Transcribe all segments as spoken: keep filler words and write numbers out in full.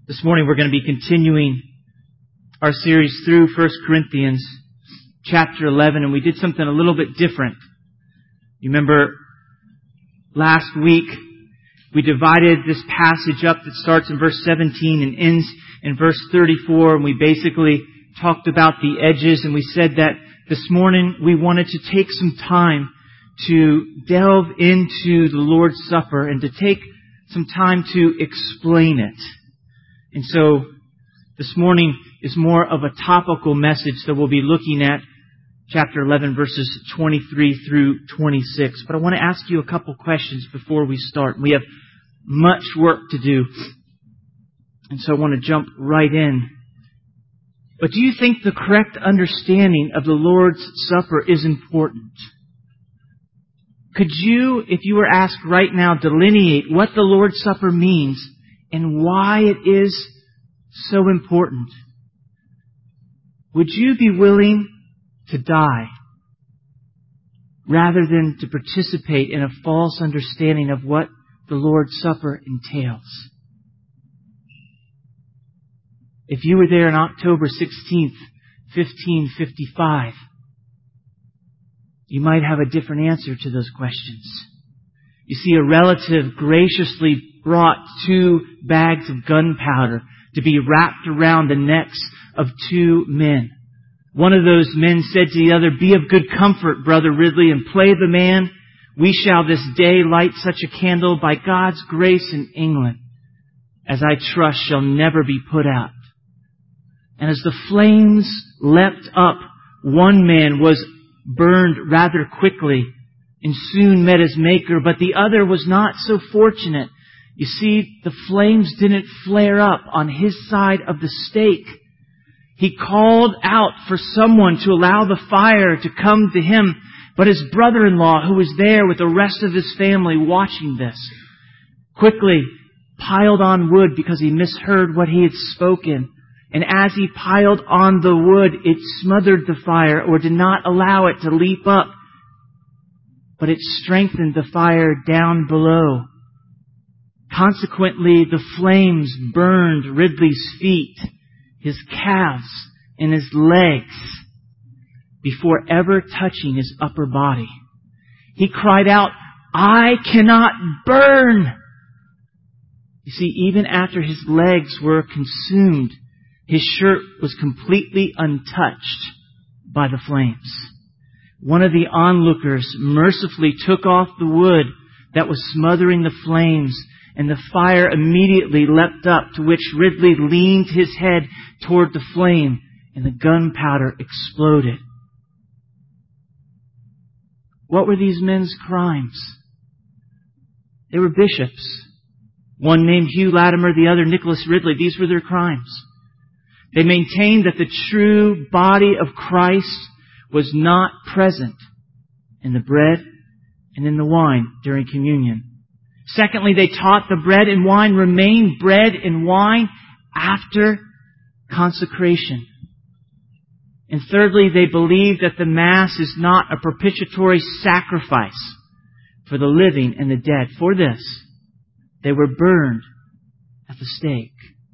This morning we're going to be continuing our series through First Corinthians chapter eleven, and we did something a little bit different. You remember last week we divided this passage up that starts in verse seventeen and ends in verse thirty-four, and we basically talked about the edges, and we said that this morning we wanted to take some time to delve into the Lord's Supper and to take some time to explain it. And so this morning is more of a topical message that we'll be looking at chapter eleven, verses twenty-three through twenty-six. But I want to ask you a couple questions before we start. We have much work to do, and so I want to jump right in. But do you think the correct understanding of the Lord's Supper is important? Could you, if you were asked right now, delineate what the Lord's Supper means and why it is so important? Would you be willing to die rather than to participate in a false understanding of what the Lord's Supper entails? If you were there on October sixteenth, fifteen fifty-five, you might have a different answer to those questions. You see, a relative graciously brought two bags of gunpowder to be wrapped around the necks of two men. One of those men said to the other, "Be of good comfort, Brother Ridley, and play the man. We shall this day light such a candle by God's grace in England, as I trust shall never be put out." And as the flames leapt up, one man was burned rather quickly and soon met his Maker, but the other was not so fortunate. You see, the flames didn't flare up on his side of the stake. He called out for someone to allow the fire to come to him, but his brother-in-law, who was there with the rest of his family watching this, quickly piled on wood because he misheard what he had spoken. And as he piled on the wood, it smothered the fire or did not allow it to leap up, but it strengthened the fire down below. Consequently, the flames burned Ridley's feet, his calves, and his legs before ever touching his upper body. He cried out, "I cannot burn!" You see, even after his legs were consumed, his shirt was completely untouched by the flames. One of the onlookers mercifully took off the wood that was smothering the flames, and the fire immediately leapt up, to which Ridley leaned his head toward the flame, and the gunpowder exploded. What were these men's crimes? They were bishops. One named Hugh Latimer, the other Nicholas Ridley. These were their crimes. They maintained that the true body of Christ was not present in the bread and in the wine during communion. Secondly, they taught the bread and wine remain bread and wine after consecration. And thirdly, they believed that the Mass is not a propitiatory sacrifice for the living and the dead. For this, they were burned at the stake.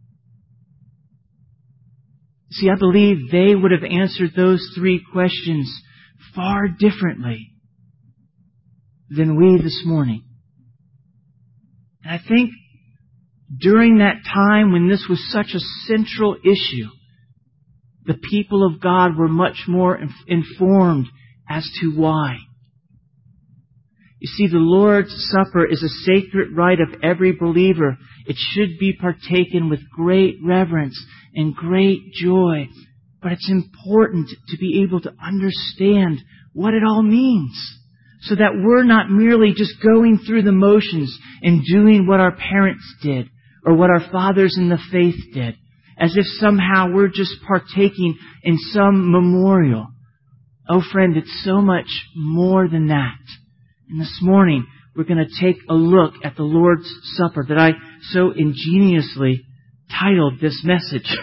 See, I believe they would have answered those three questions far differently than we this morning. And I think during that time when this was such a central issue, the people of God were much more informed as to why. You see, the Lord's Supper is a sacred rite of every believer. It should be partaken with great reverence and great joy. But it's important to be able to understand what it all means, so that we're not merely just going through the motions and doing what our parents did or what our fathers in the faith did, as if somehow we're just partaking in some memorial. Oh, friend, it's so much more than that. And this morning, we're going to take a look at the Lord's Supper that I so ingeniously titled this message.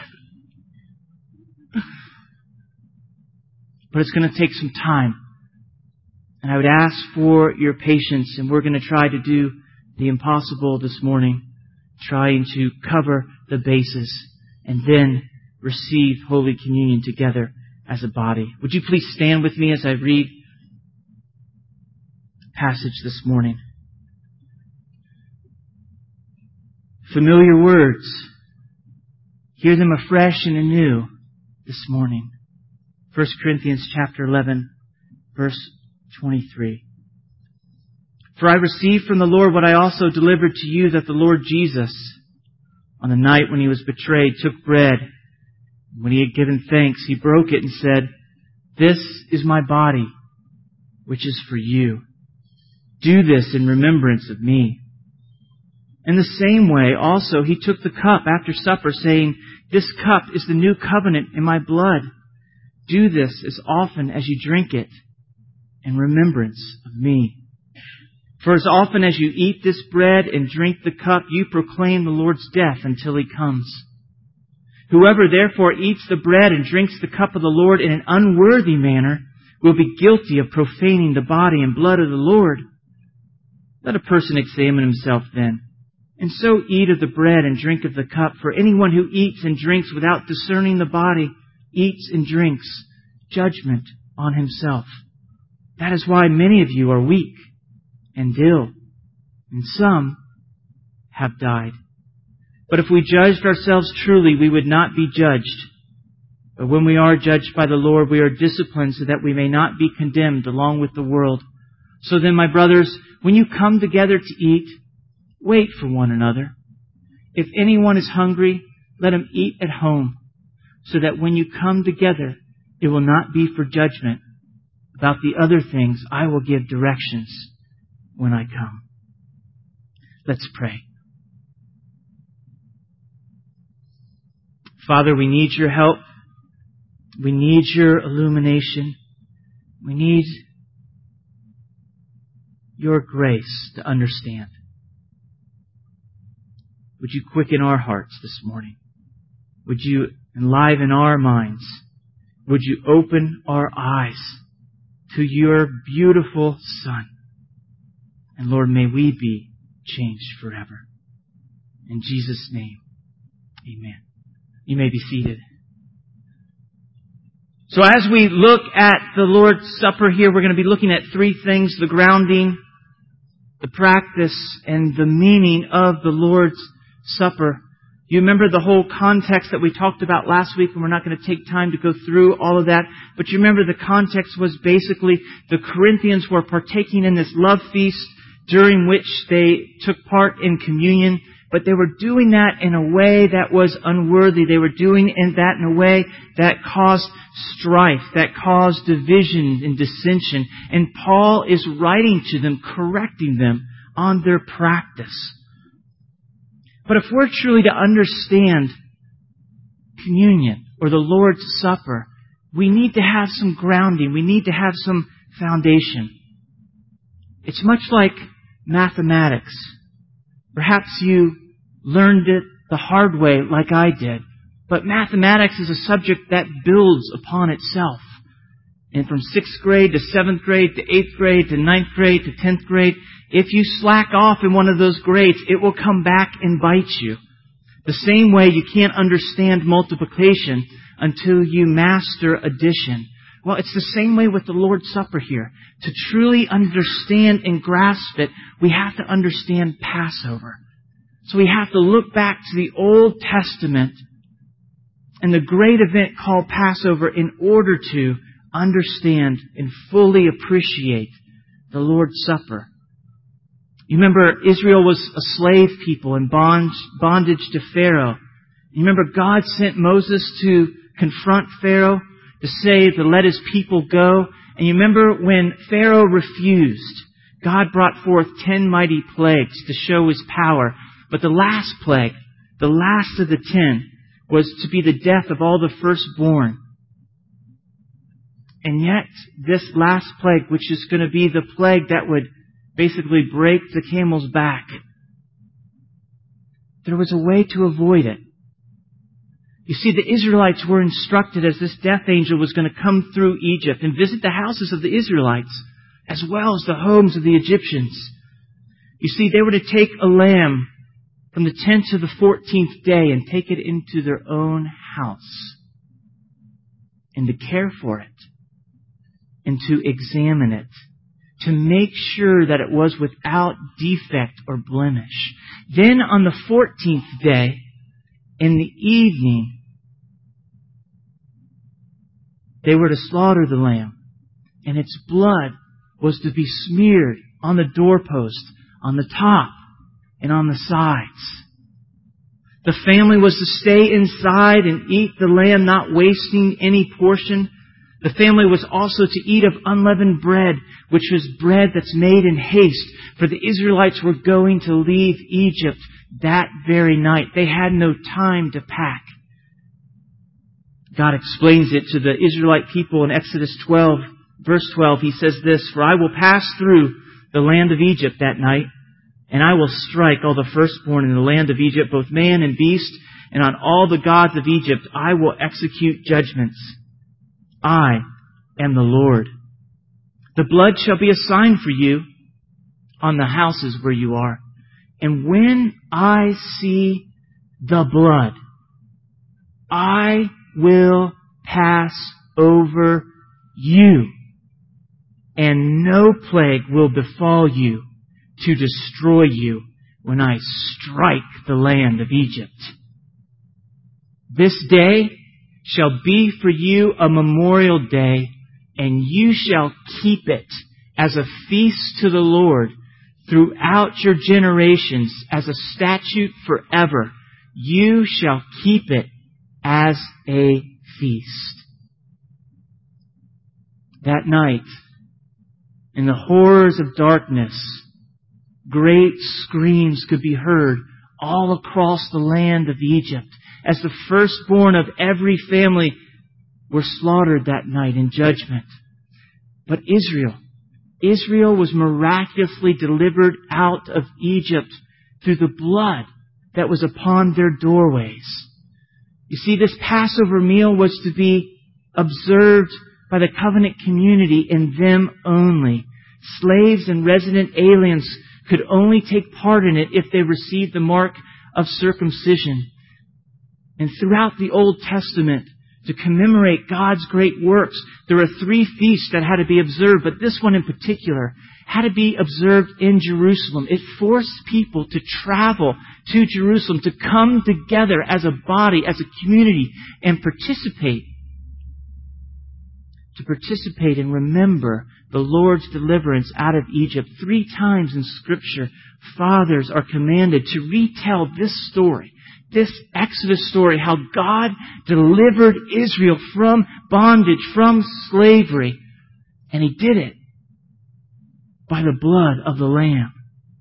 But it's going to take some time. And I would ask for your patience, and we're going to try to do the impossible this morning, trying to cover the bases and then receive Holy Communion together as a body. Would you please stand with me as I read the passage this morning? Familiar words. Hear them afresh and anew this morning. First Corinthians chapter eleven, verse twenty-three. For I received from the Lord what I also delivered to you, that the Lord Jesus, on the night when He was betrayed, took bread. When He had given thanks, He broke it and said, "This is my body, which is for you. Do this in remembrance of me." In the same way, also, He took the cup after supper, saying, "This cup is the new covenant in my blood. Do this as often as you drink it in remembrance of me. For as often as you eat this bread and drink the cup, you proclaim the Lord's death until He comes. Whoever therefore eats the bread and drinks the cup of the Lord in an unworthy manner will be guilty of profaning the body and blood of the Lord. Let a person examine himself then, and so eat of the bread and drink of the cup. For anyone who eats and drinks without discerning the body eats and drinks judgment on himself. That is why many of you are weak and ill, and some have died. But if we judged ourselves truly, we would not be judged. But when we are judged by the Lord, we are disciplined so that we may not be condemned along with the world. So then, my brothers, when you come together to eat, wait for one another. If anyone is hungry, let him eat at home, so that when you come together, it will not be for judgment. About the other things, I will give directions when I come. Let's pray. Father, we need Your help. We need Your illumination. We need Your grace to understand. Would You quicken our hearts this morning? Would You enliven our minds? Would You open our eyes to Your beautiful Son? And Lord, may we be changed forever. In Jesus' name, amen. You may be seated. So as we look at the Lord's Supper here, we're going to be looking at three things: the grounding, the practice, and the meaning of the Lord's Supper. You remember the whole context that we talked about last week, and we're not going to take time to go through all of that. But you remember the context was basically the Corinthians were partaking in this love feast during which they took part in communion. But they were doing that in a way that was unworthy. They were doing that in a way that caused strife, that caused division and dissension. And Paul is writing to them, correcting them on their practice. But if we're truly to understand communion or the Lord's Supper, we need to have some grounding. We need to have some foundation. It's much like mathematics. Perhaps you learned it the hard way like I did. But mathematics is a subject that builds upon itself. And from sixth grade to seventh grade to eighth grade to ninth grade to tenth grade, if you slack off in one of those grades, it will come back and bite you. The same way you can't understand multiplication until you master addition. Well, it's the same way with the Lord's Supper here. To truly understand and grasp it, we have to understand Passover. So we have to look back to the Old Testament and the great event called Passover in order to understand and fully appreciate the Lord's Supper. You remember Israel was a slave people in bond, bondage to Pharaoh. You remember God sent Moses to confront Pharaoh, to say to let his people go. And you remember when Pharaoh refused, God brought forth ten mighty plagues to show His power. But the last plague, the last of the ten, was to be the death of all the firstborn. And yet, this last plague, which is going to be the plague that would basically break the camel's back, there was a way to avoid it. You see, the Israelites were instructed as this death angel was going to come through Egypt and visit the houses of the Israelites, as well as the homes of the Egyptians. You see, they were to take a lamb from the tenth to the fourteenth day and take it into their own house, and to care for it, and to examine it, to make sure that it was without defect or blemish. Then on the fourteenth day, in the evening, they were to slaughter the lamb, and its blood was to be smeared on the doorpost, on the top, and on the sides. The family was to stay inside and eat the lamb, not wasting any portion. The family was also to eat of unleavened bread, which was bread that's made in haste, for the Israelites were going to leave Egypt that very night. They had no time to pack. God explains it to the Israelite people in Exodus twelve, verse twelve. He says this, "For I will pass through the land of Egypt that night, and I will strike all the firstborn in the land of Egypt, both man and beast, and on all the gods of Egypt I will execute judgments. I am the Lord. The blood shall be a sign for you on the houses where you are. And when I see the blood, I will pass over you, and no plague will befall you to destroy you when I strike the land of Egypt. This day shall be for you a memorial day, and you shall keep it as a feast to the Lord throughout your generations, as a statute forever. You shall keep it as a feast." That night, in the horrors of darkness, great screams could be heard all across the land of Egypt as the firstborn of every family were slaughtered that night in judgment. But Israel, Israel was miraculously delivered out of Egypt through the blood that was upon their doorways. You see, this Passover meal was to be observed by the covenant community and them only. Slaves and resident aliens could only take part in it if they received the mark of circumcision. And throughout the Old Testament, to commemorate God's great works, there were three feasts that had to be observed, but this one in particular had to be observed in Jerusalem. It forced people to travel to Jerusalem, to come together as a body, as a community, and participate. To participate and remember the Lord's deliverance out of Egypt. Three times in Scripture, fathers are commanded to retell this story, this Exodus story, how God delivered Israel from bondage, from slavery. And He did it by the blood of the Lamb.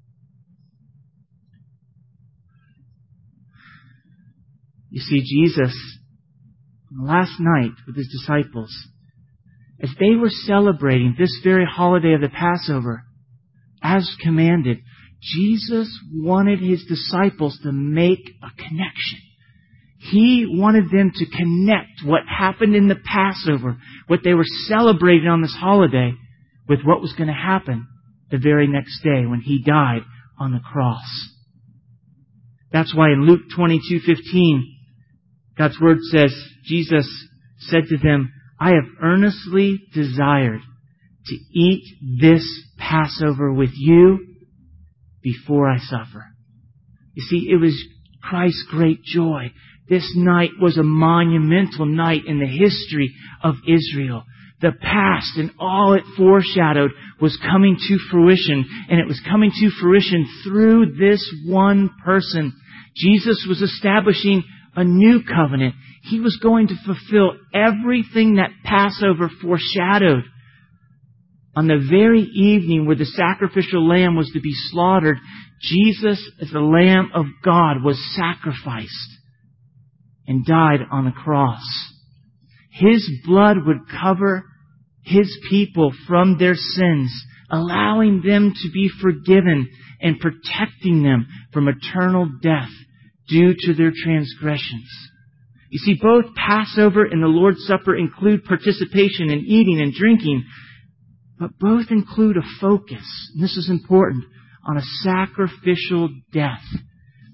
You see, Jesus, last night with His disciples, as they were celebrating this very holiday of the Passover, as commanded, Jesus wanted His disciples to make a connection. He wanted them to connect what happened in the Passover, what they were celebrating on this holiday, with what was going to happen the very next day when He died on the cross. That's why in Luke twenty-two fifteen, God's Word says, Jesus said to them, "I have earnestly desired to eat this Passover with you before I suffer." You see, it was Christ's great joy. This night was a monumental night in the history of Israel. The past and all it foreshadowed was coming to fruition, and it was coming to fruition through this one person. Jesus was establishing a new covenant. He was going to fulfill everything that Passover foreshadowed. On the very evening where the sacrificial lamb was to be slaughtered, Jesus, as the Lamb of God, was sacrificed and died on the cross. His blood would cover His people from their sins, allowing them to be forgiven and protecting them from eternal death due to their transgressions. You see, both Passover and the Lord's Supper include participation in eating and drinking, but both include a focus, and this is important, on a sacrificial death.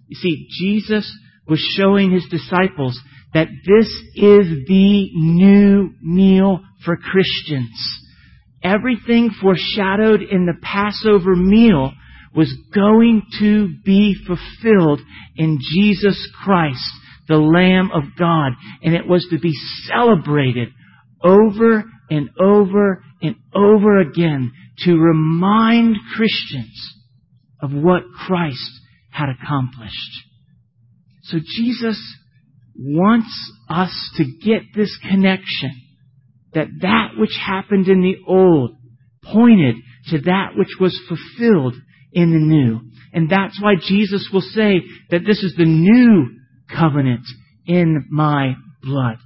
You see, Jesus was showing His disciples that this is the new meal for Christians. Everything foreshadowed in the Passover meal was going to be fulfilled in Jesus Christ, the Lamb of God. And it was to be celebrated over and over and over again to remind Christians of what Christ had accomplished. So Jesus wants us to get this connection, that that which happened in the old pointed to that which was fulfilled in the new. And that's why Jesus will say that this is the new covenant in my blood.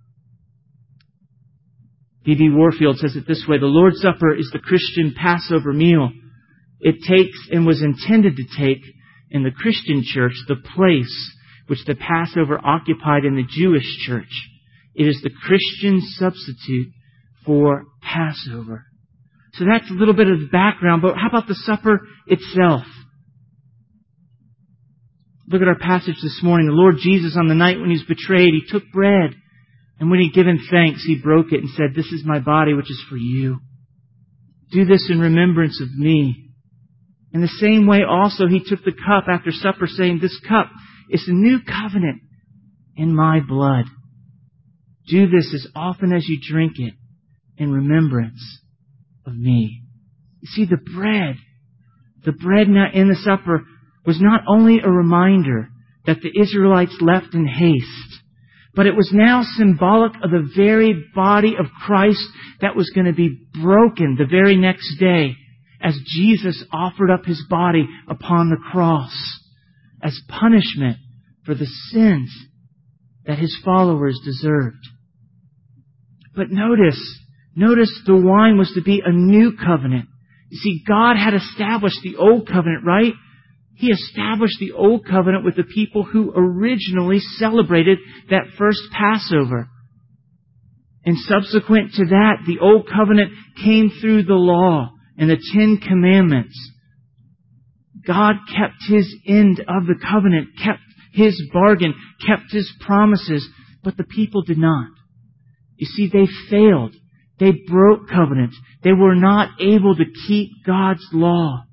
B B Warfield says it this way: the Lord's Supper is the Christian Passover meal. It takes and was intended to take in the Christian church the place which the Passover occupied in the Jewish church. It is the Christian substitute for Passover. So that's a little bit of the background, but how about the supper itself? Look at our passage this morning. The Lord Jesus, on the night when He was betrayed, He took bread, and when He had given thanks, He broke it and said, "This is my body, which is for you. Do this in remembrance of me." In the same way also He took the cup after supper, saying, "This cup is the new covenant in my blood. Do this as often as you drink it in remembrance of me." You see, the bread, the bread in the supper was not only a reminder that the Israelites left in haste, but it was now symbolic of the very body of Christ that was going to be broken the very next day as Jesus offered up His body upon the cross as punishment for the sins that His followers deserved. But notice, notice the wine was to be a new covenant. You see, God had established the old covenant, right? He established the old covenant with the people who originally celebrated that first Passover. And subsequent to that, the old covenant came through the law and the Ten Commandments. God kept His end of the covenant, kept His bargain, kept His promises, but the people did not. You see, they failed. They broke covenant. They were not able to keep God's law.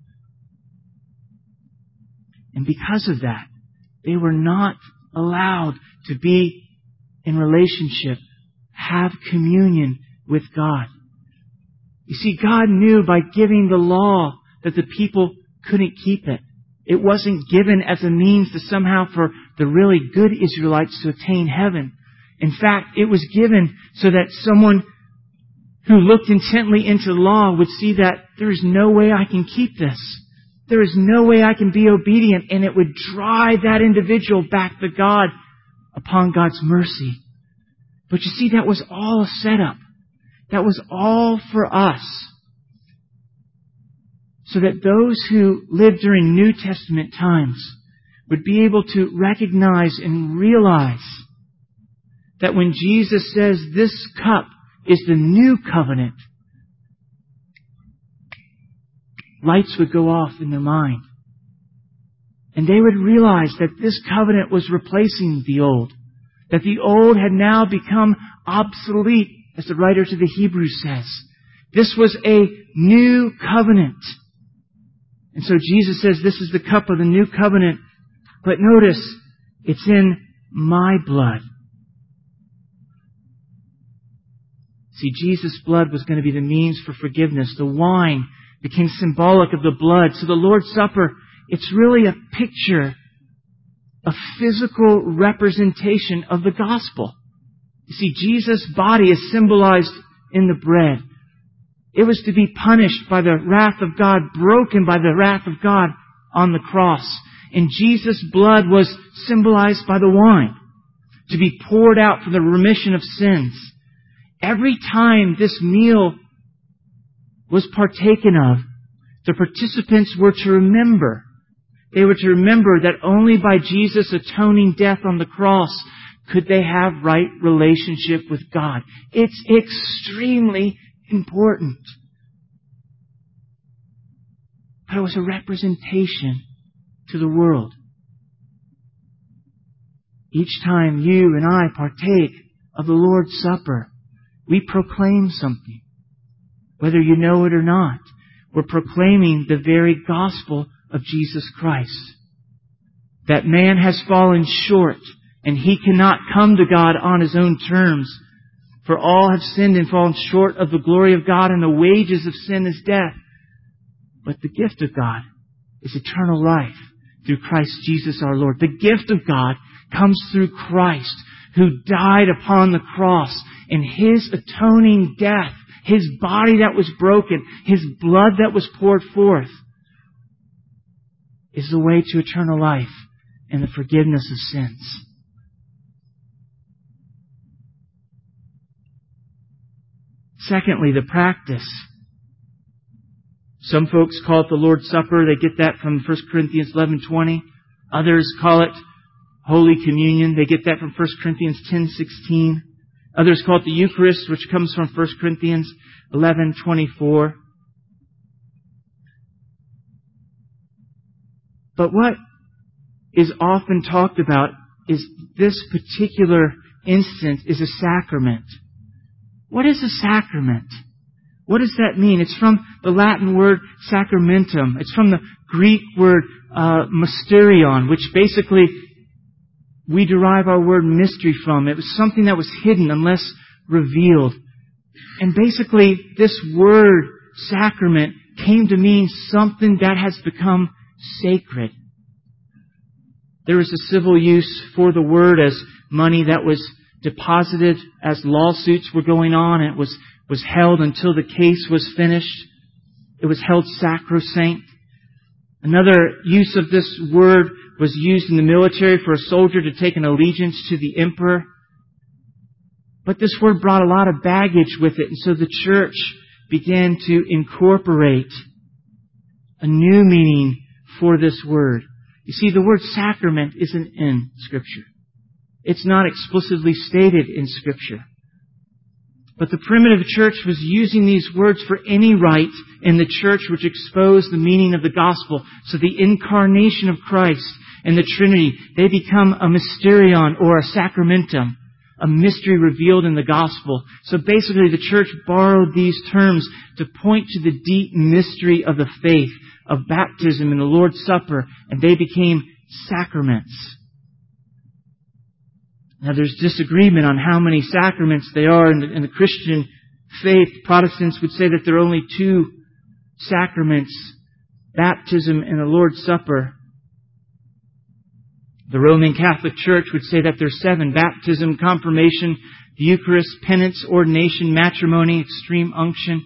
And because of that, they were not allowed to be in relationship, have communion with God. You see, God knew by giving the law that the people couldn't keep it. It wasn't given as a means to somehow for the really good Israelites to attain heaven. In fact, it was given so that someone who looked intently into the law would see that there is no way I can keep this. There is no way I can be obedient, and it would drive that individual back to God upon God's mercy. But you see, that was all a setup. That was all for us. So that those who lived during New Testament times would be able to recognize and realize that when Jesus says this cup is the new covenant, lights would go off in their mind. And they would realize that this covenant was replacing the old. That the old had now become obsolete, as the writer to the Hebrews says. This was a new covenant. And so Jesus says this is the cup of the new covenant. But notice, it's in my blood. See, Jesus' blood was going to be the means for forgiveness. The wine became symbolic of the blood. So the Lord's Supper, it's really a picture, a physical representation of the gospel. You see, Jesus' body is symbolized in the bread. It was to be punished by the wrath of God, broken by the wrath of God on the cross. And Jesus' blood was symbolized by the wine, to be poured out for the remission of sins. Every time this meal was partaken of, the participants were to remember. They were to remember that only by Jesus' atoning death on the cross could they have right relationship with God. It's extremely important. But it was a representation to the world. Each time you and I partake of the Lord's Supper, we proclaim something. Whether you know it or not, we're proclaiming the very gospel of Jesus Christ. That man has fallen short, and he cannot come to God on his own terms. For all have sinned and fallen short of the glory of God, and the wages of sin is death. But the gift of God is eternal life through Christ Jesus our Lord. The gift of God comes through Christ, who died upon the cross, and His atoning death, His body that was broken, His blood that was poured forth, is the way to eternal life and the forgiveness of sins. Secondly, the practice. Some folks call it the Lord's Supper. They get that from First Corinthians eleven twenty. Others call it Holy Communion. They get that from First Corinthians ten sixteen. Others call it the Eucharist, which comes from First Corinthians eleven twenty-four. But what is often talked about is this particular instance is a sacrament. What is a sacrament? What does that mean? It's from the Latin word sacramentum. It's from the Greek word uh, mysterion, which basically we derive our word mystery from. It was something that was hidden unless revealed. And basically, this word sacrament came to mean something that has become sacred. There was a civil use for the word as money that was deposited as lawsuits were going on, and it was, was held until the case was finished. It was held sacrosanct. Another use of this word was used in the military for a soldier to take an allegiance to the emperor. But this word brought a lot of baggage with it, and so the church began to incorporate a new meaning for this word. You see, the word sacrament isn't in Scripture. It's not explicitly stated in Scripture. But the primitive church was using these words for any rite in the church which exposed the meaning of the gospel. So the incarnation of Christ and the Trinity, they become a mysterion or a sacramentum, a mystery revealed in the gospel. So basically the church borrowed these terms to point to the deep mystery of the faith, of baptism and the Lord's Supper, and they became sacraments. Now there's disagreement on how many sacraments there are in the, in the Christian faith. Protestants would say that there are only two sacraments, baptism and the Lord's Supper. The Roman Catholic Church would say that there's seven: baptism, confirmation, the Eucharist, penance, ordination, matrimony, extreme unction.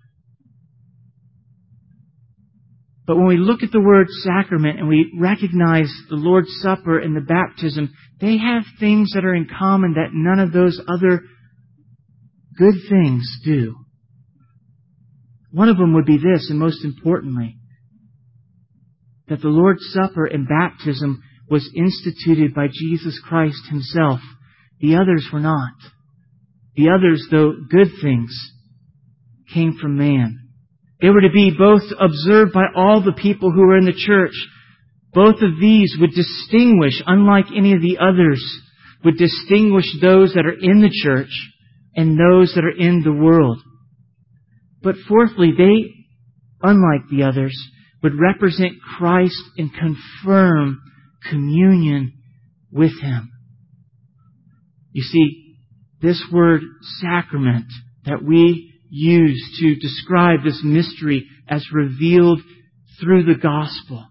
But when we look at the word sacrament and we recognize the Lord's Supper and the baptism, they have things that are in common that none of those other good things do. One of them would be this, and most importantly, that the Lord's Supper and baptism was instituted by Jesus Christ Himself. The others were not. The others, though good things, came from man. They were to be both observed by all the people who were in the church. Both of these would distinguish, unlike any of the others, would distinguish those that are in the church and those that are in the world. But fourthly, they, unlike the others, would represent Christ and confirm communion with Him. You see, this word sacrament that we use to describe this mystery as revealed through the gospel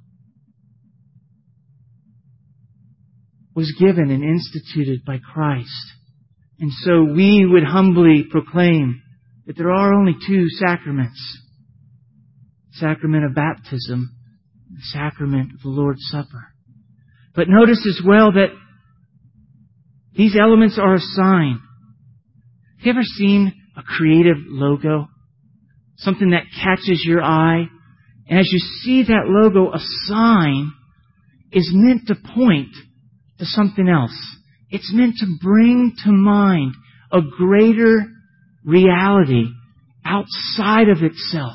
was given and instituted by Christ. And so we would humbly proclaim that there are only two sacraments: the sacrament of baptism and the sacrament of the Lord's Supper. But notice as well that these elements are a sign. Have you ever seen a creative logo? Something that catches your eye. And as you see that logo, a sign is meant to point to something else. It's meant to bring to mind a greater reality outside of itself.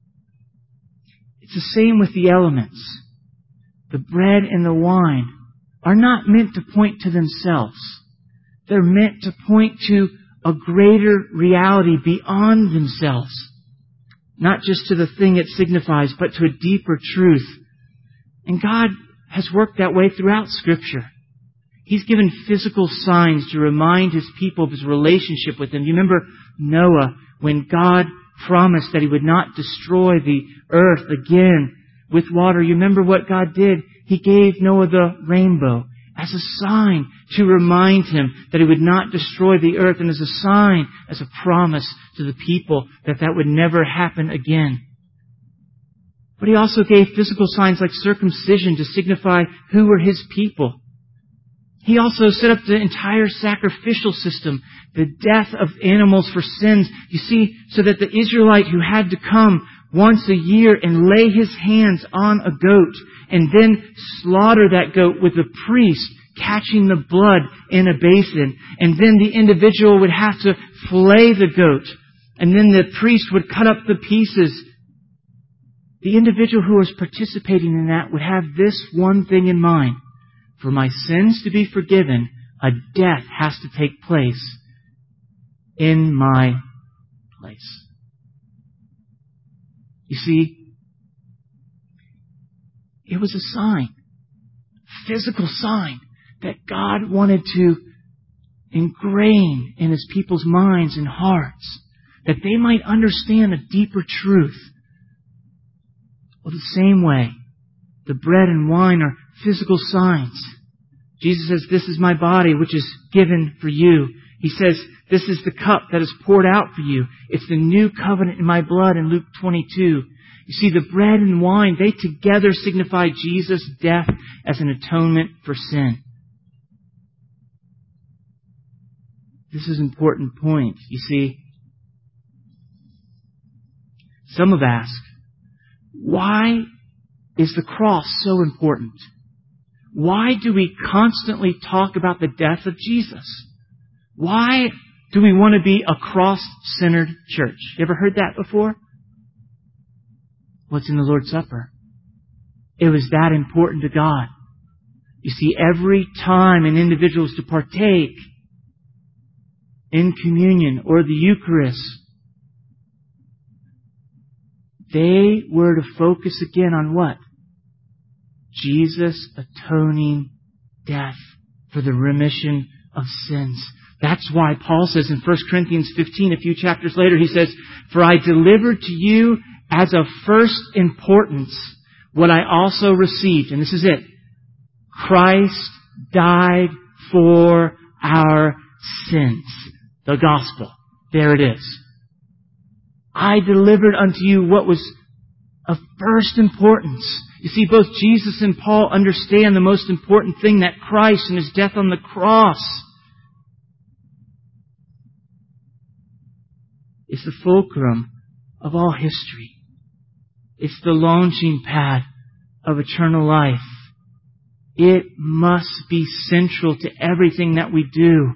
It's the same with the elements. The bread and the wine are not meant to point to themselves. They're meant to point to a greater reality beyond themselves. Not just to the thing it signifies, but to a deeper truth. And God has worked that way throughout Scripture. He's given physical signs to remind His people of His relationship with them. You remember Noah, when God promised that He would not destroy the earth again with water. You remember what God did? He gave Noah the rainbow as a sign to remind him that He would not destroy the earth, and as a sign, as a promise to the people that that would never happen again. But He also gave physical signs like circumcision to signify who were His people. He also set up the entire sacrificial system, the death of animals for sins. You see, so that the Israelite who had to come once a year and lay his hands on a goat and then slaughter that goat with a priest catching the blood in a basin. And then the individual would have to flay the goat. And then the priest would cut up the pieces. The individual who was participating in that would have this one thing in mind. For my sins to be forgiven, a death has to take place in my place. You see, it was a sign, physical sign, that God wanted to ingrain in His people's minds and hearts, that they might understand a deeper truth. Well, the same way, the bread and wine are physical signs. Jesus says, this is my body, which is given for you. He says, this is the cup that is poured out for you. It's the new covenant in my blood in Luke twenty-two. You see, the bread and wine, they together signify Jesus' death as an atonement for sin. This is an important point. You see, some have asked, why is the cross so important? Why do we constantly talk about the death of Jesus? Why do we want to be a cross-centered church? You ever heard that before? What's in the Lord's Supper? It was that important to God. You see, every time an individual is to partake in communion or the Eucharist, they were to focus again on what? Jesus' atoning death for the remission of sins. That's why Paul says in First Corinthians fifteen, a few chapters later, he says, for I delivered to you as of first importance what I also received. And this is it. Christ died for our sins. The gospel. There it is. I delivered unto you what was of first importance. You see, both Jesus and Paul understand the most important thing, that Christ and His death on the cross is the fulcrum of all history. It's the launching pad of eternal life. It must be central to everything that we do.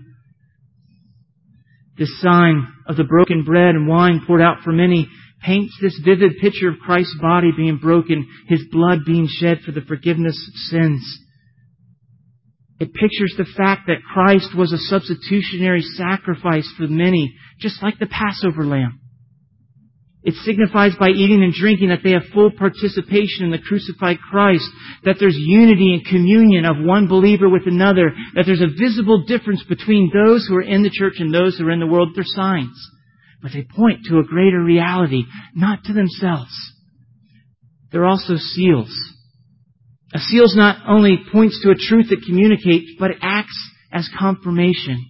This sign of the broken bread and wine poured out for many paints this vivid picture of Christ's body being broken, His blood being shed for the forgiveness of sins. It pictures the fact that Christ was a substitutionary sacrifice for many, just like the Passover lamb. It signifies by eating and drinking that they have full participation in the crucified Christ, that there's unity and communion of one believer with another, that there's a visible difference between those who are in the church and those who are in the world. They're signs. But they point to a greater reality, not to themselves. They're also seals. A seal not only points to a truth it communicates, but it acts as confirmation.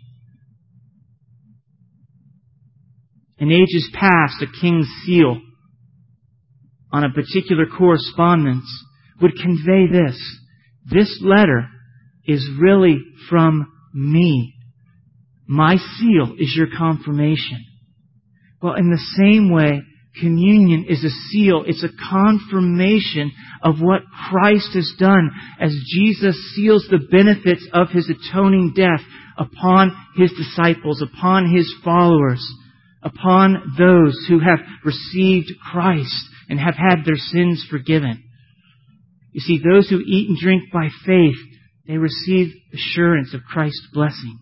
In ages past, a king's seal on a particular correspondence would convey this. This letter is really from me. My seal is your confirmation. Well, in the same way, communion is a seal. It's a confirmation of what Christ has done as Jesus seals the benefits of His atoning death upon His disciples, upon His followers, upon those who have received Christ and have had their sins forgiven. You see, those who eat and drink by faith They receive assurance of Christ's blessing.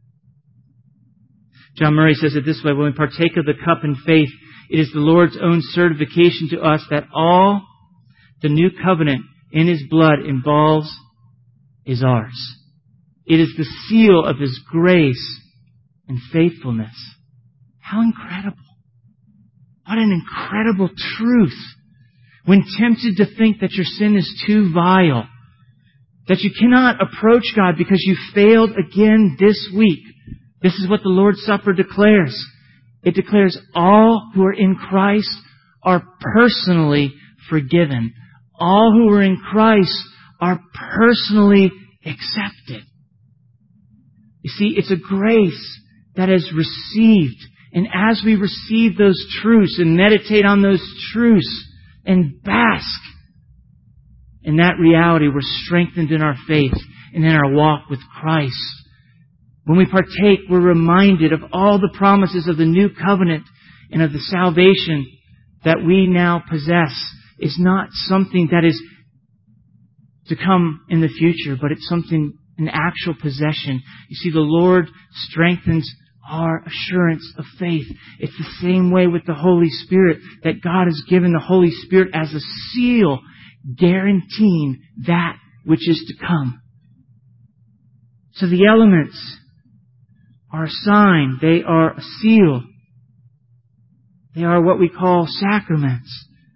John Murray says it this way: when we partake of the cup in faith, it is the Lord's own certification to us that all the new covenant in His blood involves is ours. It is the seal of His grace and faithfulness. How incredible. What an incredible truth. When tempted to think that your sin is too vile, that you cannot approach God because you failed again this week, this is what the Lord's Supper declares. It declares all who are in Christ are personally forgiven. All who are in Christ are personally accepted. You see, it's a grace that is received. And as we receive those truths and meditate on those truths and bask in that reality, we're strengthened in our faith and in our walk with Christ. When we partake, we're reminded of all the promises of the new covenant and of the salvation that we now possess is not something that is to come in the future, but it's something, an actual possession. You see, the Lord strengthens our assurance of faith. It's the same way with the Holy Spirit, that God has given the Holy Spirit as a seal guaranteeing that which is to come. So the elements are a sign. They are a seal. They are what we call sacraments.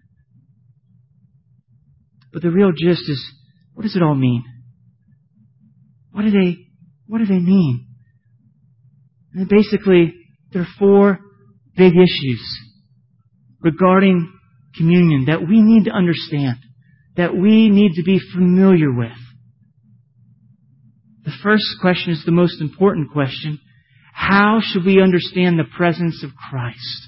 But the real gist is, what does it all mean? What do they, what do they mean? And basically, there are four big issues regarding communion that we need to understand, that we need to be familiar with. The first question is the most important question. How should we understand the presence of Christ?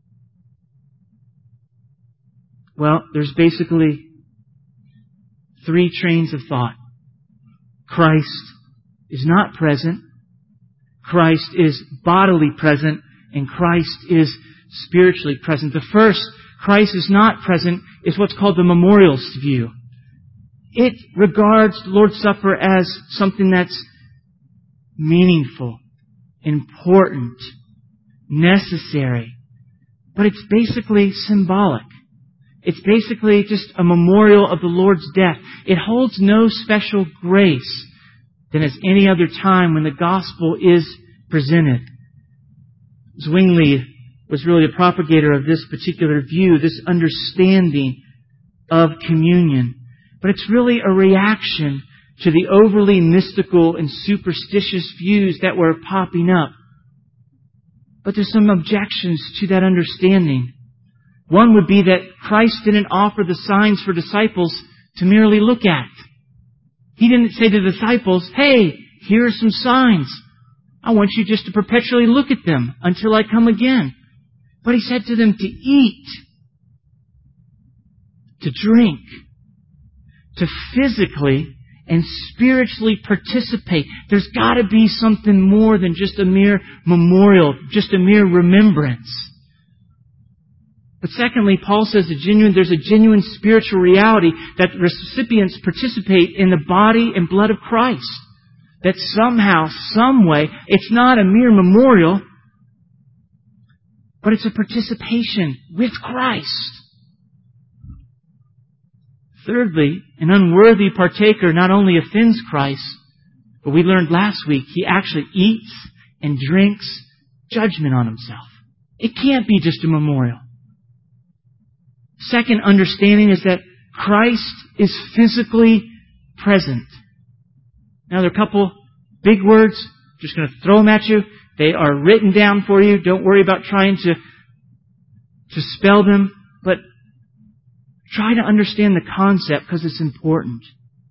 Well, there's basically three trains of thought. Christ is not present. Christ is bodily present. And Christ is spiritually present. The first, Christ is not present, is what's called the memorialist view. It regards the Lord's Supper as something that's meaningful, important, necessary. But it's basically symbolic. It's basically just a memorial of the Lord's death. It holds no special grace than as any other time when the gospel is presented. Zwingli was really a propagator of this particular view, this understanding of communion. But it's really a reaction to the overly mystical and superstitious views that were popping up. But there's some objections to that understanding. One would be that Christ didn't offer the signs for disciples to merely look at. He didn't say to the disciples, hey, here are some signs. I want you just to perpetually look at them until I come again. But He said to them to eat, to drink, to physically and spiritually participate. There's got to be something more than just a mere memorial, just a mere remembrance. But secondly, Paul says a genuine, there's a genuine spiritual reality that recipients participate in the body and blood of Christ. That somehow, some way, it's not a mere memorial, but it's a participation with Christ. Thirdly, an unworthy partaker not only offends Christ, but we learned last week, he actually eats and drinks judgment on himself. It can't be just a memorial. Second understanding is that Christ is physically present. Now there are a couple big words. Just going to throw them at you. They are written down for you. Don't worry about trying to, to spell them. But try to understand the concept because it's important.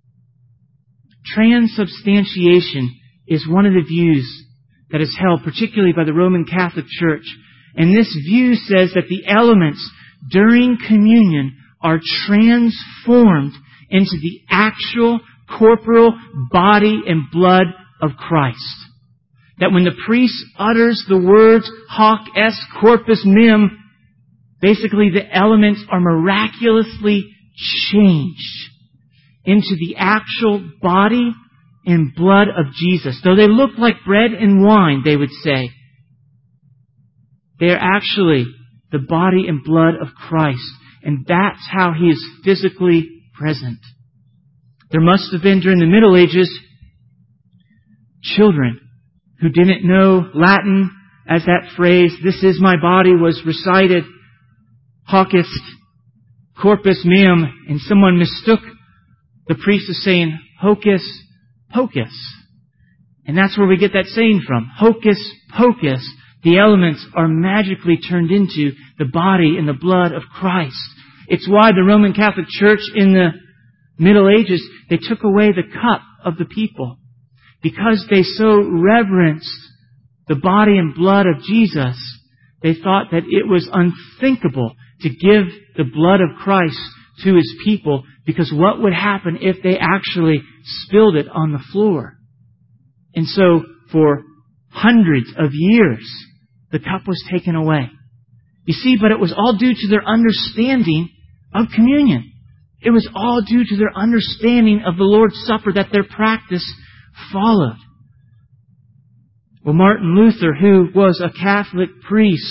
Transubstantiation is one of the views that is held, particularly by the Roman Catholic Church. And this view says that the elements during communion are transformed into the actual corporal body and blood of Christ. That when the priest utters the words hoc est corpus meum, basically the elements are miraculously changed into the actual body and blood of Jesus. Though they look like bread and wine, they would say, they are actually the body and blood of Christ. And that's how He is physically present. There must have been, during the Middle Ages, children who didn't know Latin, as that phrase, "this is my body," was recited, hoc est corpus meum, and someone mistook the priest as saying hocus pocus. And that's where we get that saying from. Hocus pocus. The elements are magically turned into the body and the blood of Christ. It's why the Roman Catholic Church in the Middle Ages, they took away the cup of the people. Because they so reverenced the body and blood of Jesus, they thought that it was unthinkable to give the blood of Christ to His people, because what would happen if they actually spilled it on the floor? And so, for hundreds of years, the cup was taken away. You see, but it was all due to their understanding of communion. It was all due to their understanding of the Lord's Supper that their practice followed. Well, Martin Luther, who was a Catholic priest,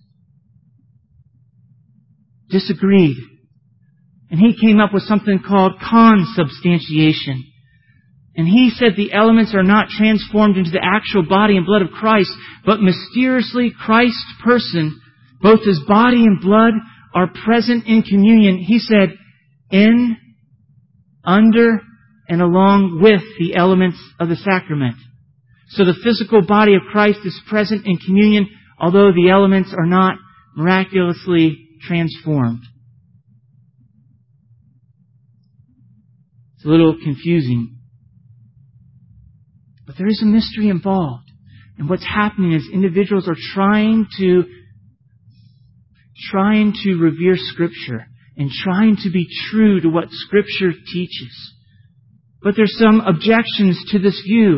disagreed. And he came up with something called consubstantiation. And he said the elements are not transformed into the actual body and blood of Christ, but mysteriously Christ's person, both His body and blood, are present in communion. He said, in, under, and along with the elements of the sacrament. So the physical body of Christ is present in communion, although the elements are not miraculously transformed. It's a little confusing. But there is a mystery involved. And what's happening is individuals are trying to trying to revere Scripture and trying to be true to what Scripture teaches. But there's some objections to this view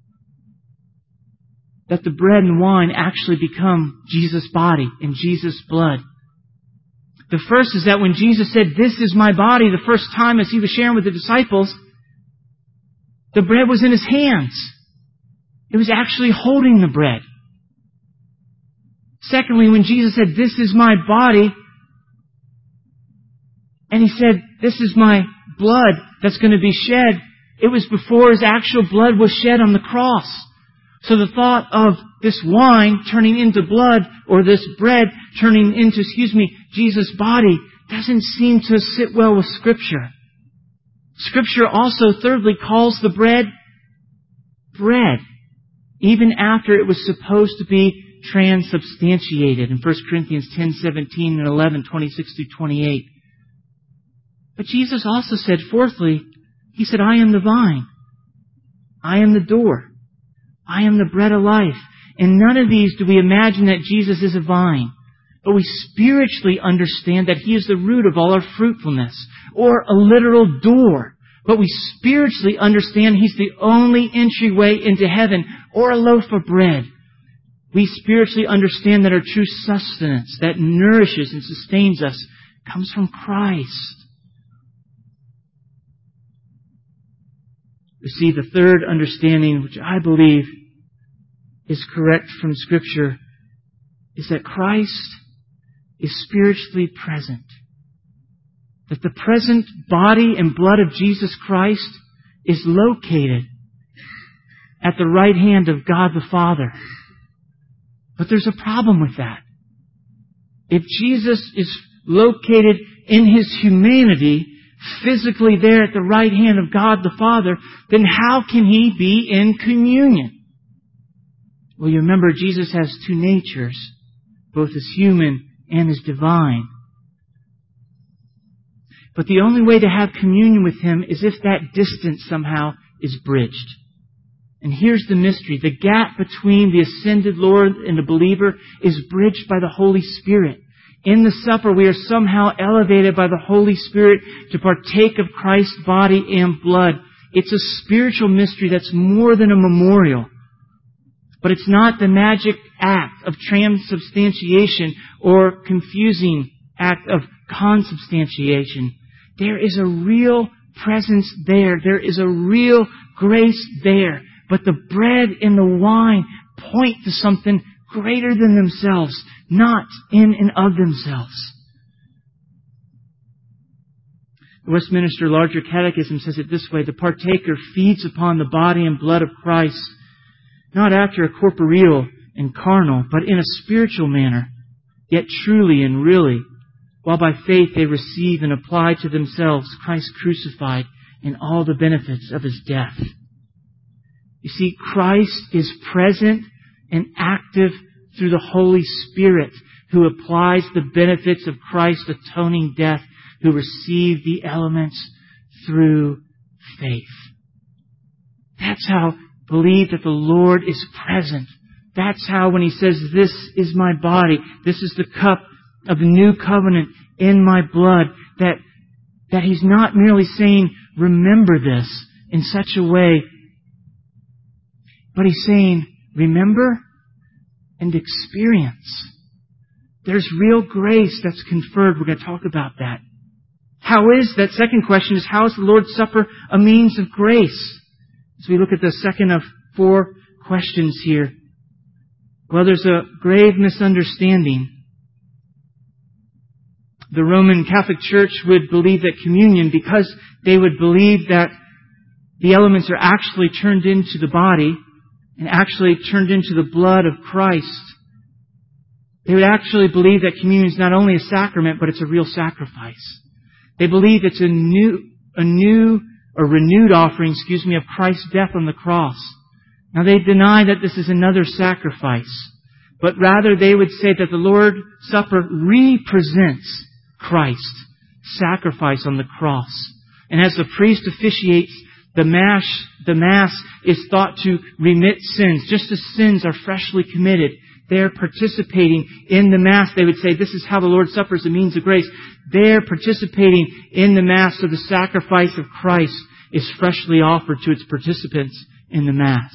that the bread and wine actually become Jesus' body and Jesus' blood. The first is that when Jesus said, "This is my body," the first time as He was sharing with the disciples, the bread was in His hands. It was actually holding the bread. Secondly, when Jesus said, "This is my body," and He said, "This is my blood that's going to be shed," it was before His actual blood was shed on the cross. So the thought of this wine turning into blood, or this bread turning into, excuse me, Jesus' body, doesn't seem to sit well with Scripture. Scripture also, thirdly, calls the bread bread, even after it was supposed to be transubstantiated in First Corinthians ten seventeen and eleven twenty-six through twenty-eight. But Jesus also said, fourthly, He said, "I am the vine. I am the door. I am the bread of life." In none of these do we imagine that Jesus is a vine, but we spiritually understand that He is the root of all our fruitfulness, or a literal door. But we spiritually understand He's the only entryway into heaven, or a loaf of bread. We spiritually understand that our true sustenance, that nourishes and sustains us, comes from Christ. You see, the third understanding, which I believe is correct from Scripture, is that Christ is spiritually present. That the present body and blood of Jesus Christ is located at the right hand of God the Father. But there's a problem with that. If Jesus is located in His humanity, physically there at the right hand of God the Father, then how can He be in communion? Well, you remember Jesus has two natures, both as human and as divine. But the only way to have communion with Him is if that distance somehow is bridged. And here's the mystery. The gap between the ascended Lord and the believer is bridged by the Holy Spirit. In the supper, we are somehow elevated by the Holy Spirit to partake of Christ's body and blood. It's a spiritual mystery that's more than a memorial. But it's not the magic act of transubstantiation or confusing act of consubstantiation. There is a real presence there. There is a real grace there. But the bread and the wine point to something greater than themselves, not in and of themselves. The Westminster Larger Catechism says it this way: the partaker feeds upon the body and blood of Christ, not after a corporeal and carnal, but in a spiritual manner, yet truly and really, while by faith they receive and apply to themselves Christ crucified and all the benefits of His death. You see, Christ is present and active through the Holy Spirit, who applies the benefits of Christ's atoning death, who receive the elements through faith. That's how believe that the Lord is present. That's how when He says, this is my body, this is the cup of the new covenant in my blood, that, that He's not merely saying, remember this in such a way, but He's saying, remember and experience. There's real grace that's conferred. We're going to talk about that. How is, that second question is, how is the Lord's Supper a means of grace? As we look at the second of four questions here. Well, there's a grave misunderstanding. The Roman Catholic Church would believe that communion, because they would believe that the elements are actually turned into the body and actually turned into the blood of Christ, they would actually believe that communion is not only a sacrament, but it's a real sacrifice. They believe it's a new, a new or renewed offering, excuse me, of Christ's death on the cross. Now they deny that this is another sacrifice, but rather they would say that the Lord's Supper represents Christ's sacrifice on the cross. And as the priest officiates, the Mass, the Mass is thought to remit sins. Just as sins are freshly committed, they're participating in the Mass. They would say this is how the Lord's Supper is a means of grace. They're participating in the Mass, so the sacrifice of Christ is freshly offered to its participants in the Mass.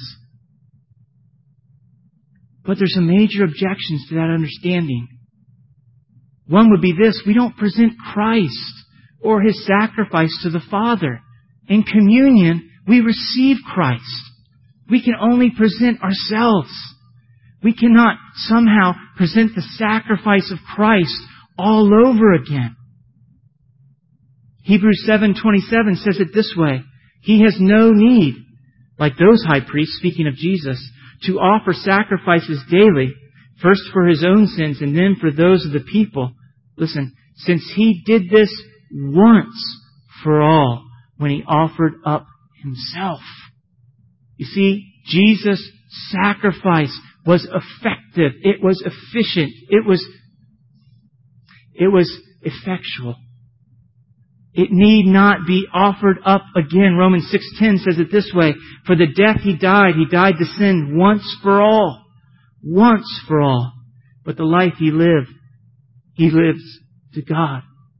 But there's some major objections to that understanding. One would be this: we don't present Christ or His sacrifice to the Father. In communion, we receive Christ. We can only present ourselves. We cannot somehow present the sacrifice of Christ all over again. Hebrews seven twenty-seven says it this way: He has no need, like those high priests, speaking of Jesus, to offer sacrifices daily, first for His own sins and then for those of the people. Listen, since He did this once for all when He offered up Himself. You see, Jesus' sacrifice was effective. It was efficient. It was, it was effectual. It need not be offered up again. Romans six ten says it this way: for the death He died, He died to sin once for all. Once for all. But the life He lived, He lives to God.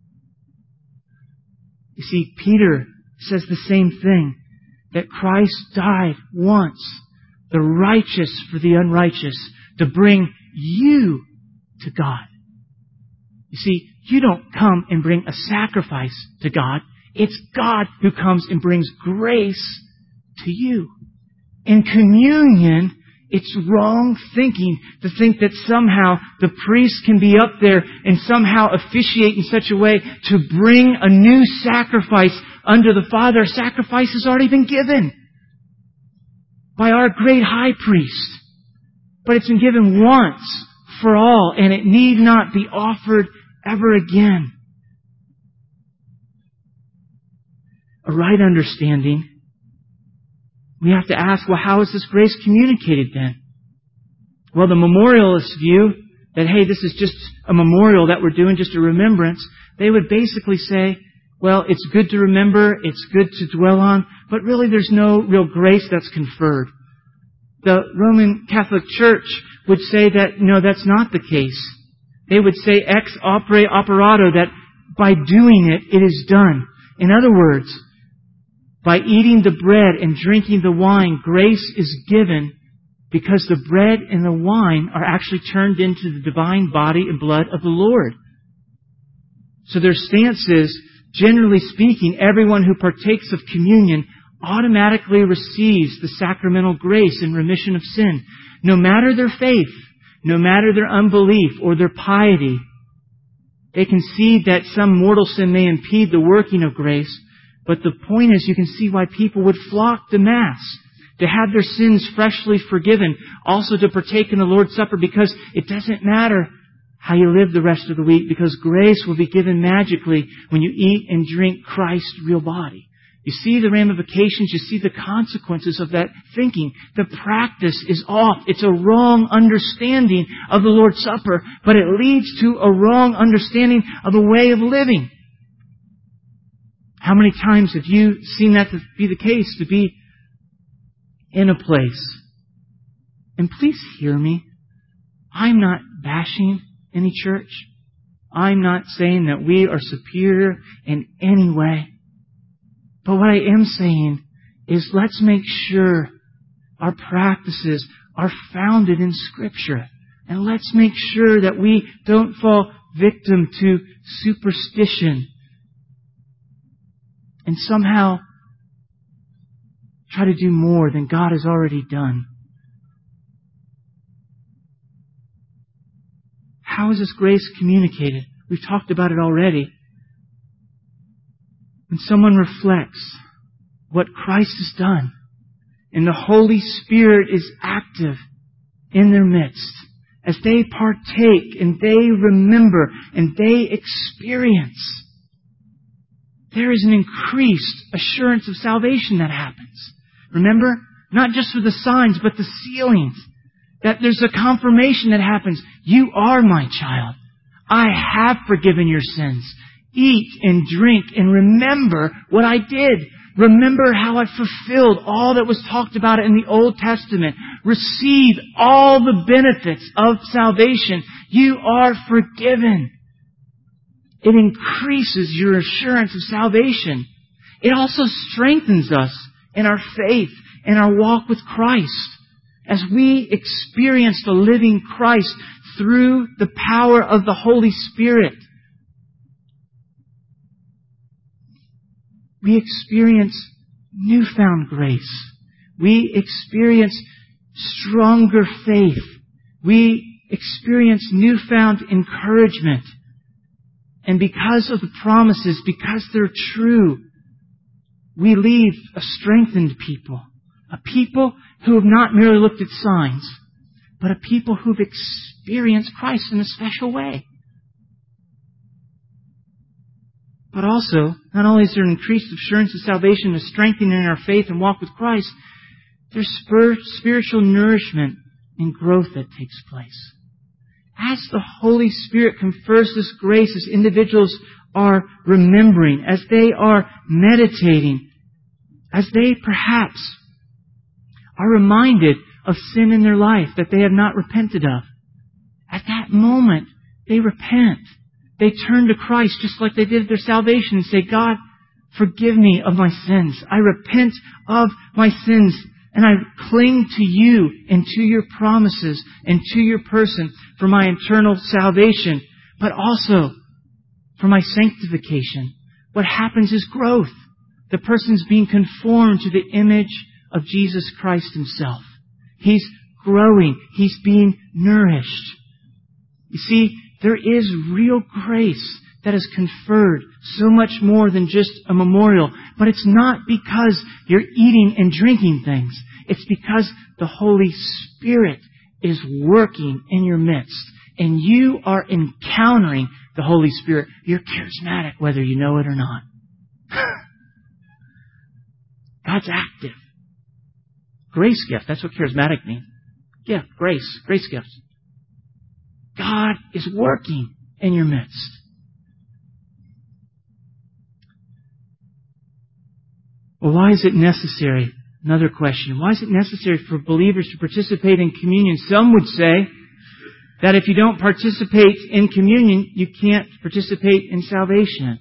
You see, Peter says the same thing, that Christ died once, the righteous for the unrighteous, to bring you to God. You see, you don't come and bring a sacrifice to God. It's God who comes and brings grace to you. In communion, it's wrong thinking to think that somehow the priest can be up there and somehow officiate in such a way to bring a new sacrifice under the Father. A sacrifice has already been given by our great high priest. But it's been given once for all, and it need not be offered ever again. A right understanding, we have to ask, well, how is this grace communicated then? Well, the memorialist view that, hey, this is just a memorial that we're doing, just a remembrance, they would basically say, well, it's good to remember, it's good to dwell on, but really there's no real grace that's conferred. The Roman Catholic Church would say that, no, that's not the case. They would say ex opere operato, that by doing it, it is done. In other words, by eating the bread and drinking the wine, grace is given because the bread and the wine are actually turned into the divine body and blood of the Lord. So their stance is generally speaking, everyone who partakes of communion automatically receives the sacramental grace and remission of sin, no matter their faith, no matter their unbelief or their piety. They concede that some mortal sin may impede the working of grace, but the point is you can see why people would flock to Mass, to have their sins freshly forgiven, also to partake in the Lord's Supper, because it doesn't matter how you live the rest of the week, because grace will be given magically when you eat and drink Christ's real body. You see the ramifications, you see the consequences of that thinking. The practice is off. It's a wrong understanding of the Lord's Supper, but it leads to a wrong understanding of the way of living. How many times have you seen that to be the case, to be in a place? And please hear me. I'm not bashing any church. I'm not saying that we are superior in any way. But what I am saying is let's make sure our practices are founded in Scripture. And let's make sure that we don't fall victim to superstition and somehow try to do more than God has already done. How is this grace communicated? We've talked about it already. When someone reflects what Christ has done, and the Holy Spirit is active in their midst, as they partake and they remember and they experience, there is an increased assurance of salvation that happens. Remember, not just for the signs, but the sealings. That there's a confirmation that happens. You are my child. I have forgiven your sins. Eat and drink and remember what I did. Remember how I fulfilled all that was talked about in the Old Testament. Receive all the benefits of salvation. You are forgiven. It increases your assurance of salvation. It also strengthens us in our faith and our walk with Christ as we experience the living Christ through the power of the Holy Spirit. We experience newfound grace. We experience stronger faith. We experience newfound encouragement. And because of the promises, because they're true, we leave a strengthened people. A people who have not merely looked at signs, but a people who've experienced Christ in a special way. But also, not only is there an increased assurance of salvation, a strengthening in our faith and walk with Christ, there's spiritual nourishment and growth that takes place. As the Holy Spirit confers this grace, as individuals are remembering, as they are meditating, as they perhaps are reminded of sin in their life that they have not repented of, at that moment, they repent. They turn to Christ just like they did at their salvation and say, God, forgive me of my sins. I repent of my sins and I cling to you and to your promises and to your person for my eternal salvation, but also for my sanctification. What happens is growth. The person's being conformed to the image of Jesus Christ Himself. He's growing. He's being nourished. You see, there is real grace that is conferred, so much more than just a memorial. But it's not because you're eating and drinking things. It's because the Holy Spirit is working in your midst. And you are encountering the Holy Spirit. You're charismatic whether you know it or not. God's active. Grace gift. That's what charismatic means. Gift. Grace. Grace gift. God is working in your midst. Well, why is it necessary? Another question. Why is it necessary for believers to participate in communion? Some would say that if you don't participate in communion, you can't participate in salvation.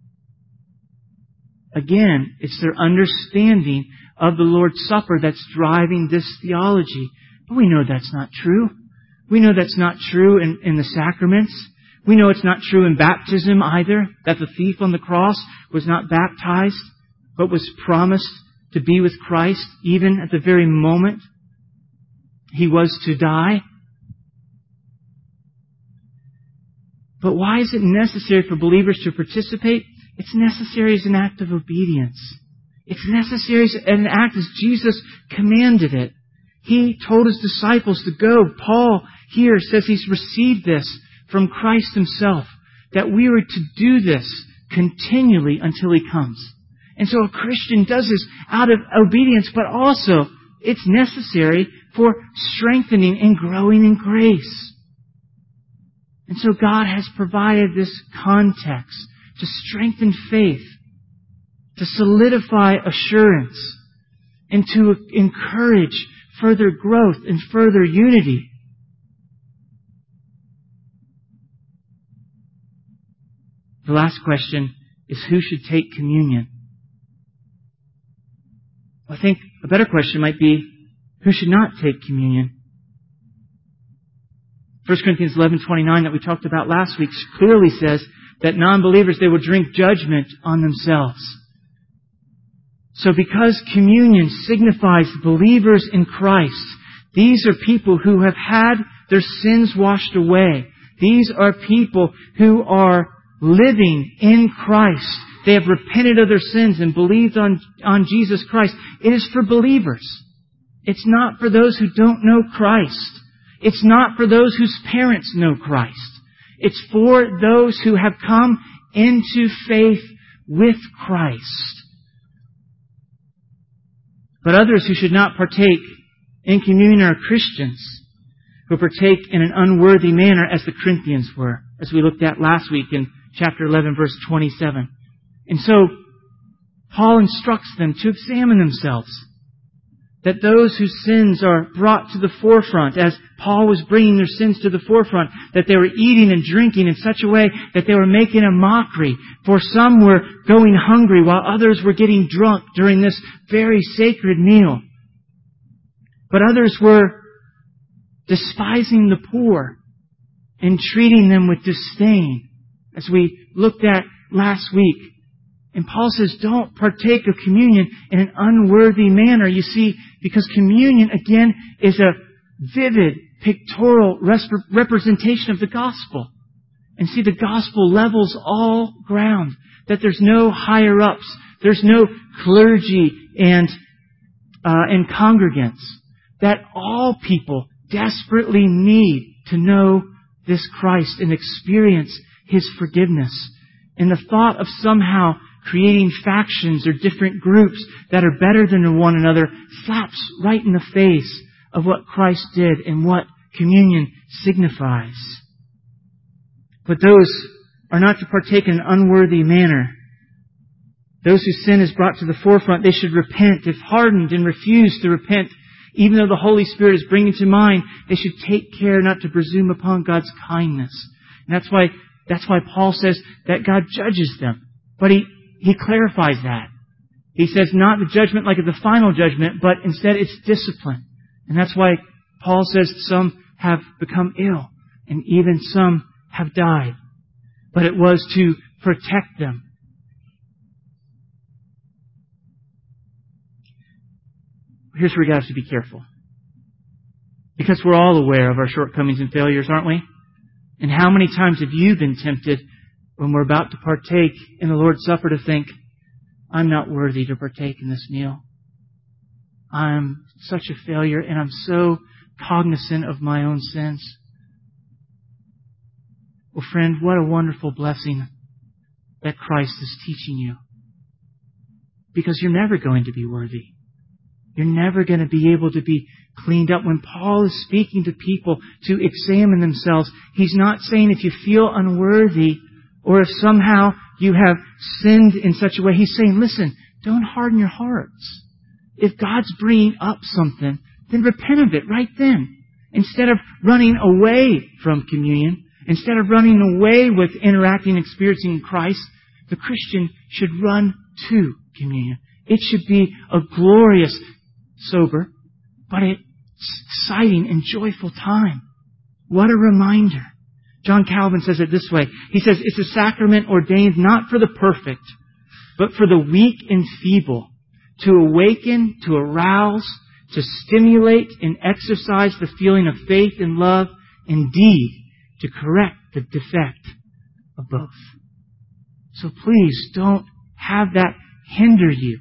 Again, it's their understanding of the Lord's Supper that's driving this theology. But we know that's not true. We know that's not true in, in the sacraments. We know it's not true in baptism either, that the thief on the cross was not baptized, but was promised to be with Christ even at the very moment he was to die. But why is it necessary for believers to participate? It's necessary as an act of obedience. It's necessary as an act as Jesus commanded it. He told His disciples to go. Paul here says he's received this from Christ Himself, that we were to do this continually until He comes. And so a Christian does this out of obedience, but also it's necessary for strengthening and growing in grace. And so God has provided this context to strengthen faith, to solidify assurance, and to encourage further growth and further unity. The last question is, who should take communion? I think a better question might be, who should not take communion? First Corinthians eleven twenty-nine that we talked about last week clearly says that non-believers, they will drink judgment on themselves. So because communion signifies believers in Christ, these are people who have had their sins washed away. These are people who are living in Christ. They have repented of their sins and believed on, on Jesus Christ. It is for believers. It's not for those who don't know Christ. It's not for those whose parents know Christ. It's for those who have come into faith with Christ. But others who should not partake in communion are Christians who partake in an unworthy manner, as the Corinthians were, as we looked at last week in chapter eleven, verse twenty-seven. And so, Paul instructs them to examine themselves, that those whose sins are brought to the forefront, as Paul was bringing their sins to the forefront, that they were eating and drinking in such a way that they were making a mockery. For some were going hungry while others were getting drunk during this very sacred meal. But others were despising the poor and treating them with disdain, as we looked at last week. And Paul says, don't partake of communion in an unworthy manner. You see, because communion, again, is a vivid, pictorial representation of the gospel. And see, the gospel levels all ground. That there's no higher-ups. There's no clergy and, uh, and congregants. That all people desperately need to know this Christ and experience His forgiveness. And the thought of somehow creating factions or different groups that are better than one another slaps right in the face of what Christ did and what communion signifies. But those are not to partake in an unworthy manner. Those whose sin is brought to the forefront, they should repent. If hardened and refuse to repent, even though the Holy Spirit is bringing to mind, they should take care not to presume upon God's kindness. And that's why, that's why Paul says that God judges them. But he He clarifies that. He says not the judgment like the final judgment, but instead it's discipline. And that's why Paul says some have become ill and even some have died. But it was to protect them. Here's where we have to be careful. Because we're all aware of our shortcomings and failures, aren't we? And how many times have you been tempted when we're about to partake in the Lord's Supper to think, I'm not worthy to partake in this meal. I'm such a failure and I'm so cognizant of my own sins. Well, friend, what a wonderful blessing that Christ is teaching you. Because you're never going to be worthy. You're never going to be able to be cleaned up. When Paul is speaking to people to examine themselves, he's not saying if you feel unworthy or if somehow you have sinned in such a way. He's saying, listen, don't harden your hearts. If God's bringing up something, then repent of it right then. Instead of running away from communion, instead of running away with interacting and experiencing Christ, the Christian should run to communion. It should be a glorious, sober, but it's exciting and joyful time. What a reminder John Calvin says it this way. He says, it's a sacrament ordained not for the perfect, but for the weak and feeble, to awaken, to arouse, to stimulate and exercise the feeling of faith and love, indeed, to correct the defect of both. So please don't have that hinder you.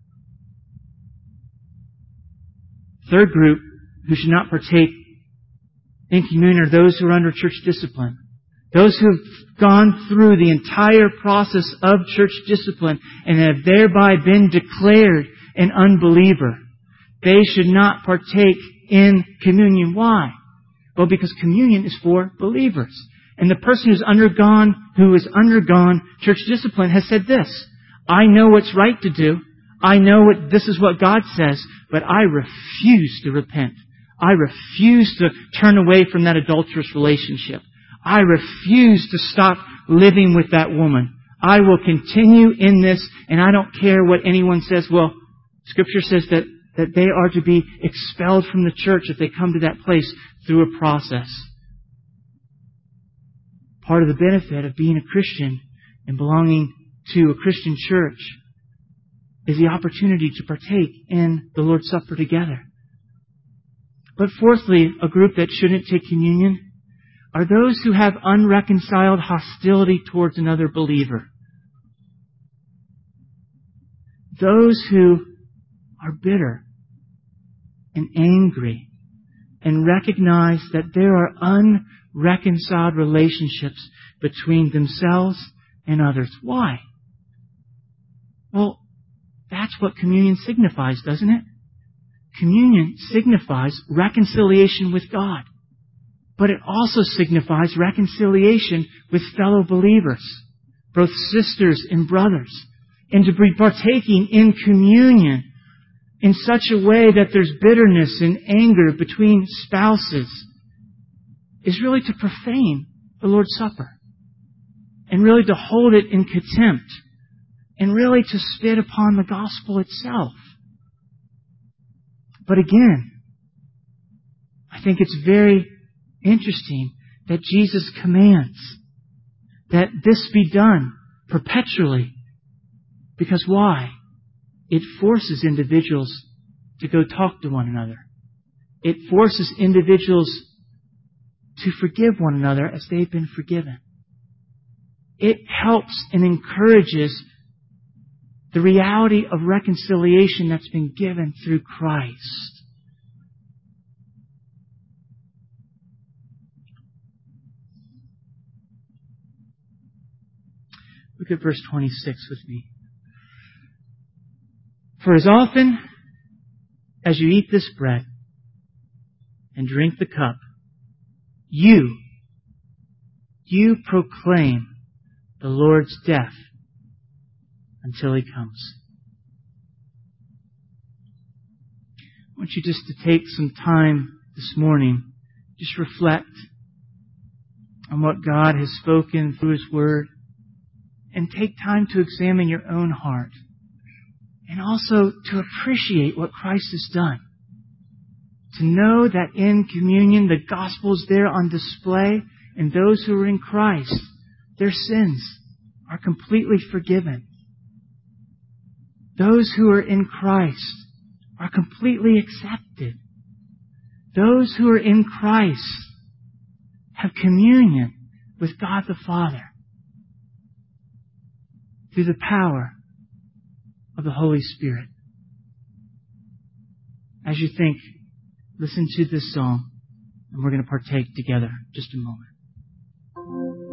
Third group who should not partake in communion are those who are under church discipline. Those who have gone through the entire process of church discipline and have thereby been declared an unbeliever. They should not partake in communion. Why? Well, because communion is for believers. And the person who's undergone, who has undergone church discipline has said this, I know what's right to do. I know what, this is what God says, but I refuse to repent. I refuse to turn away from that adulterous relationship. I refuse to stop living with that woman. I will continue in this, and I don't care what anyone says. Well, Scripture says that, that they are to be expelled from the church if they come to that place through a process. Part of the benefit of being a Christian and belonging to a Christian church is the opportunity to partake in the Lord's Supper together. But fourthly, a group that shouldn't take communion are those who have unreconciled hostility towards another believer. Those who are bitter and angry and recognize that there are unreconciled relationships between themselves and others. Why? Well, that's what communion signifies, doesn't it? Communion signifies reconciliation with God. But it also signifies reconciliation with fellow believers, both sisters and brothers. And to be partaking in communion in such a way that there's bitterness and anger between spouses is really to profane the Lord's Supper. And really to hold it in contempt. And really to spit upon the gospel itself. But again, I think it's very interesting that Jesus commands that this be done perpetually. Because why? It forces individuals to go talk to one another. It forces individuals to forgive one another as they've been forgiven. It helps and encourages the reality of reconciliation that's been given through Christ. Look at verse twenty-six with me. For as often as you eat this bread and drink the cup, you, you proclaim the Lord's death until He comes. I want you just to take some time this morning, just reflect on what God has spoken through His Word, and take time to examine your own heart, and also to appreciate what Christ has done. To know that in communion the gospel is there on display, and those who are in Christ, their sins are completely forgiven. Those who are in Christ are completely accepted. Those who are in Christ have communion with God the Father through the power of the Holy Spirit. As you think, listen to this song, and we're going to partake together in just a moment.